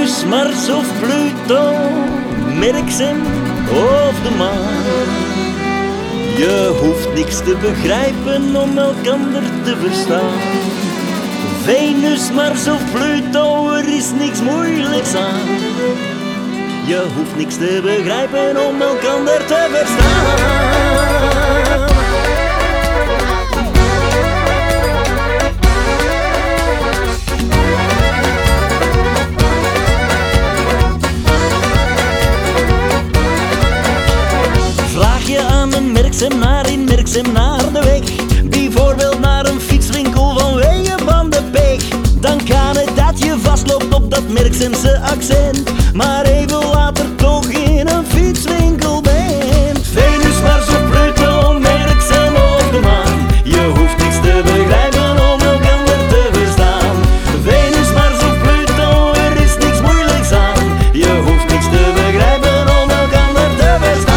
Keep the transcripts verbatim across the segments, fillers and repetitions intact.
Venus, Mars of Pluto, Merksem of de maan. Je hoeft niks te begrijpen om elkander te verstaan. Venus, Mars of Pluto, er is niks moeilijks aan. Je hoeft niks te begrijpen om elkander te verstaan. Vraag je aan een Merksenaar in Merksem naar de weg, bijvoorbeeld naar een fietswinkel vanwege bandenpech, dan kan het dat je vastloopt op dat Merksemse accent, maar even later toch in een fietswinkel bent. Venus, Mars of Pluto, Merksem of de maan. Je hoeft niks te begrijpen om elkaar te verstaan. Venus, Mars of Pluto, er is niks moeilijks aan. Je hoeft niks te begrijpen om elkaar te verstaan.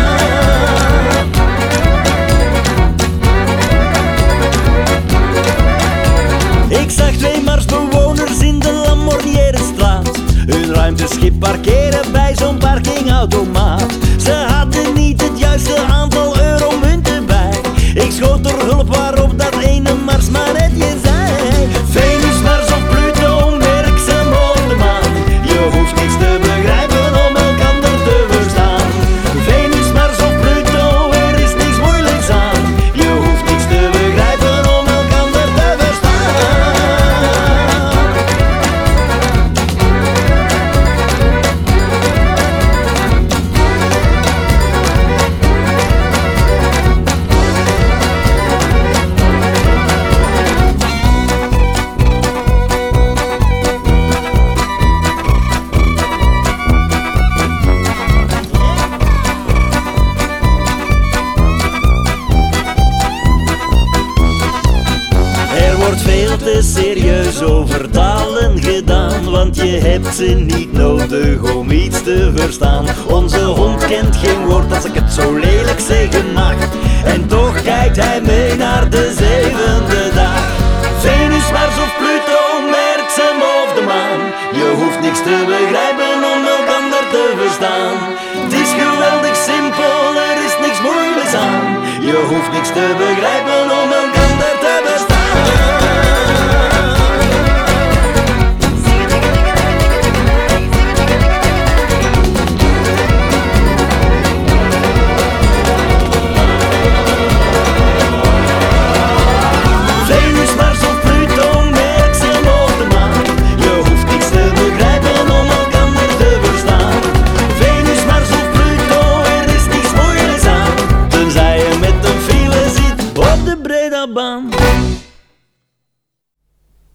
Ik zag twee Marsbewoners in de Lamornierestraat hun ruimteschip parkeren bij zo'n parkingautomaat. Ze hadden niet het juiste aantal euromunten bij. Ik schoot door hulp waarop dat ene Marsmannetje zei: Venus, Mars of Pluto, Merksem of de maan. Je hoeft niks te begrijpen om elkaar te verstaan. Venus, Mars of Pluto, er is niks moeilijks aan. Je hoeft niks te begrijpen om elkaar te verstaan. Er wordt veel te serieus over talen gedaan, want je hebt ze niet nodig om iets te verstaan. Onze hond kent geen woord als ik het zo lelijk zeggen mag, en toch kijkt hij mee naar de zevende dag. Venus, Mars of Pluto, Merksem of de maan. Je hoeft niks te begrijpen om elkaar te verstaan. Het is geweldig simpel, er is niks moeilijks aan. Je hoeft niks te begrijpen om elkaar te verstaan. Venus, Mars of Pluto, Merksem of de maan. Je hoeft niks te begrijpen om elkaar te verstaan. Venus, Mars of Pluto, er is niks moeilijks aan, tenzij je met een file zit op de Bredabaan.